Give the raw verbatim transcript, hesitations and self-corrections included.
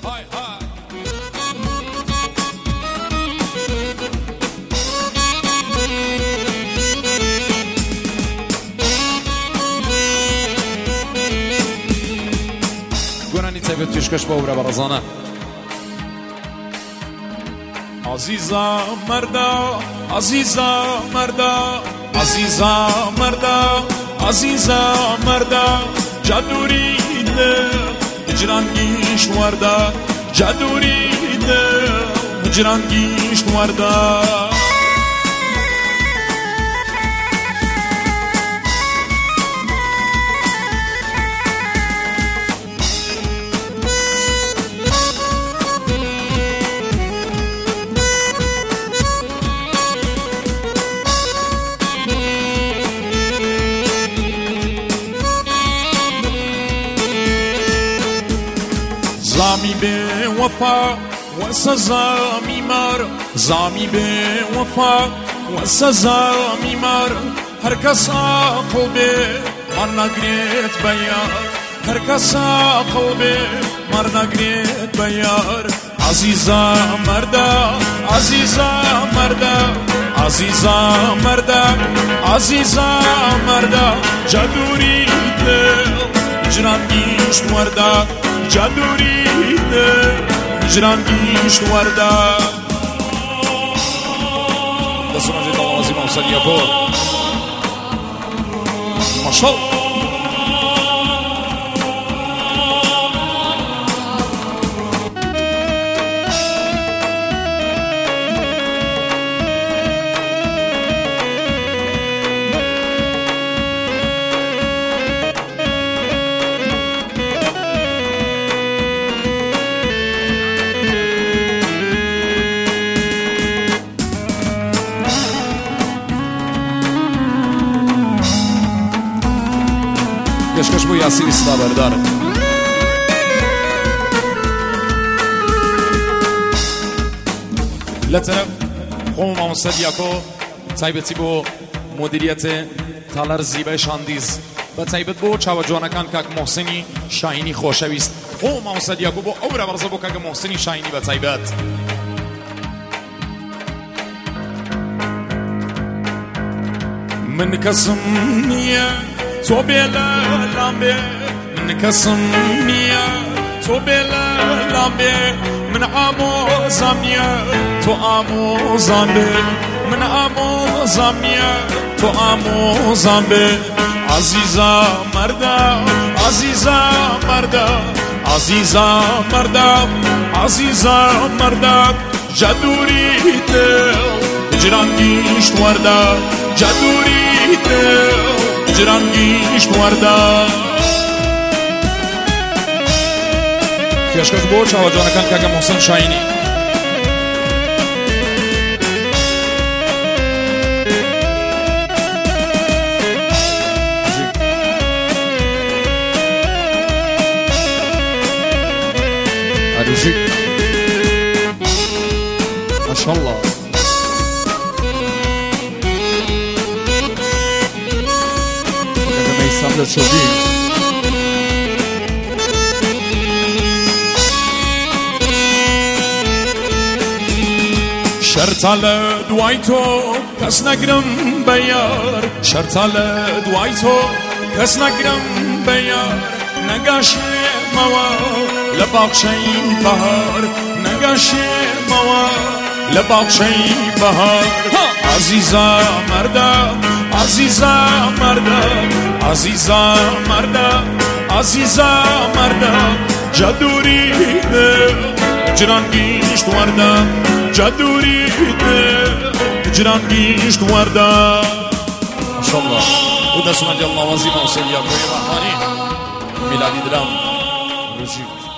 های های گونانی تایبت پیشکش با او را برزانه عزیزا مردا عزیزا مردا عزیزا مردا عزیزا مردا جادوری ده هجران گیشت وردا جادوری ده هجران گیشت وردا زامی به وفا و سزا میمار زامی به وفا و سزا میمار هر کس قلبه مر نگریت بیار هر کس قلبه مر نگریت بیار عزیزا مردا عزیزا مردا عزیزا مردا عزیزا مردا جادوری دل هجران گیشت وردا جادوری ده هجران گیشت وردا دست مجید الله عظیم موسیقی پر ماشاءالله کشکش بو یاسیر استا بردار لطرف خوم ماموسد یاکو تایبتی بو مدیریت تالر زیبای شاندیز و تایبت بو چاو جوانکان کاک محسنی شاینی خوشویست خوم ماموسد یاکو بو اورا برزه بو کاک محسنی شاینی و تایبت من کسم نیه تو بلا لامبه من کسم نیا تو بلا لامبه من آمو زمیا تو آمو زامبه من آمو زمیا تو آمو زامبه عزیزا مردا عزیزا مردا عزیزا مردا عزیزا مردا جادوری دل هجران گیشت وردا جادوری دل هجران گیشت وردا کشکش بو چاو جانکان کاک محسن شاینی عروشی ماشاءالله سامل شدی شرطال دوای تو کس نگرم بیار شرطال دوای تو کس نگرم بیار نگاش موا لباقشی بهار نگاش موا لباقشی بهار عزیزا مردا عزیزا مردا عزیزا مردا عزیزا مردا جادوری دل هجران گیشت وردا جادوری دل هجران گیشت وردا ماشاءالله و دست مجید الله عظیم موسیقی کوی رحمانی میلادی درام روشی